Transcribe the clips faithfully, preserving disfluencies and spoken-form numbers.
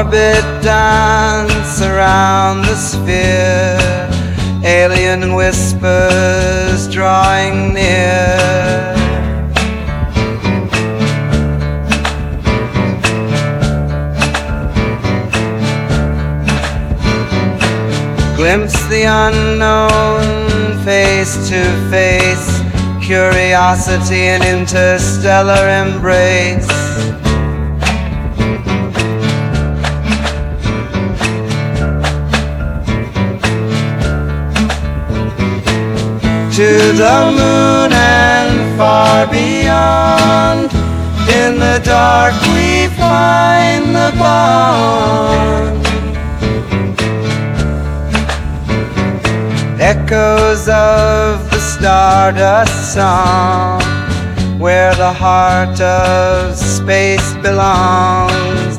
orbit dance around the sphere, alien whispers drawing near. Glimpse the unknown face to face, curiosity and interstellar embrace. To the moon and far beyond, in the dark we find the bond. Echoes of the stardust song, where the heart of space belongs.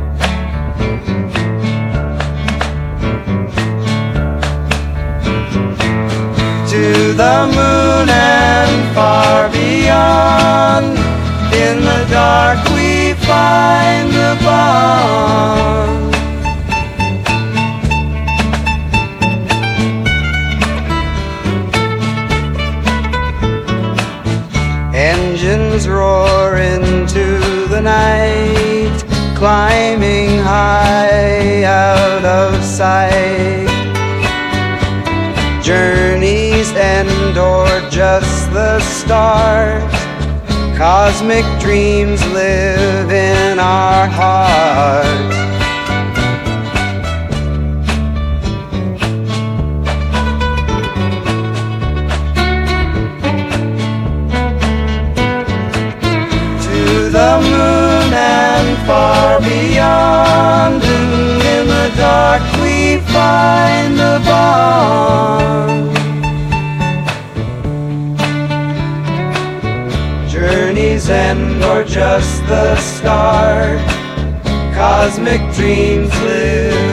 To the moon and far beyond, in the dark we find the bond. Engines roar into the night, climbing high out of sight. Journeys end or just the start, cosmic dreams live in our hearts. The moon and far beyond, and in the dark we find the bond. Journeys end or just the start, cosmic dreams live